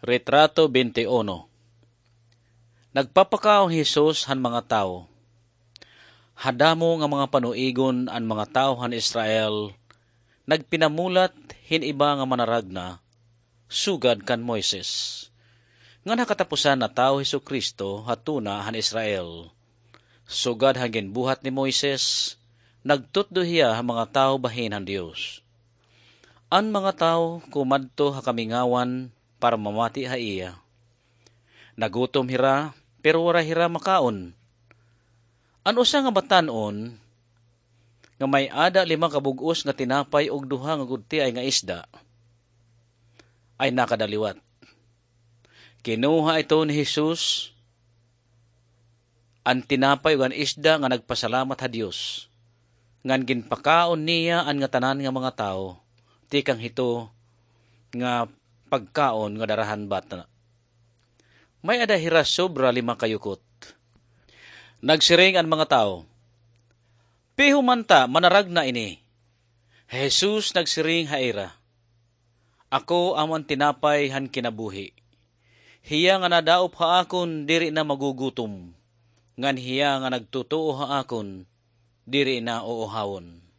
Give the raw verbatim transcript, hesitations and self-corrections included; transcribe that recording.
Retrato twenty-one. Nagpapakaon Jesus han mga tao. Hadamo nga mga panuigon ang mga tao han Israel, nagpinamulat hin iba nga manaragna, sugad kan Moises. Nga nakatapusan na tao Hesukristo hatuna han Israel. Sugad hangin buhat ni Moises, nagtutduhiya ang mga tao bahin han Dios. An mga tao kumadto ha kamingawan para mamati ha iya. Nagutom hira, pero wara hira makaon. Ano sa nga batanon, nga may ada lima kabugos nga tinapay og duha nga gudti ay nga isda, ay nakadaliwat. Kinuha ito ni Jesus, ang tinapay ug ang isda nga nagpasalamat ha Dios, ngan ginpakaon niya an nga tanan nga mga tao, tikang hito nga pagkaon nga darahan bata. May adahira sobra lima kayukot. Nagsiring ang mga tao, "Pihumanta manaragna ini." Jesus nagsiring haira, "Ako amon tinapay han kinabuhi. Hiya nga nadaop ha akon diri na magugutom, ngan hiya nga nagtotoo ha akon diri na uuhawon."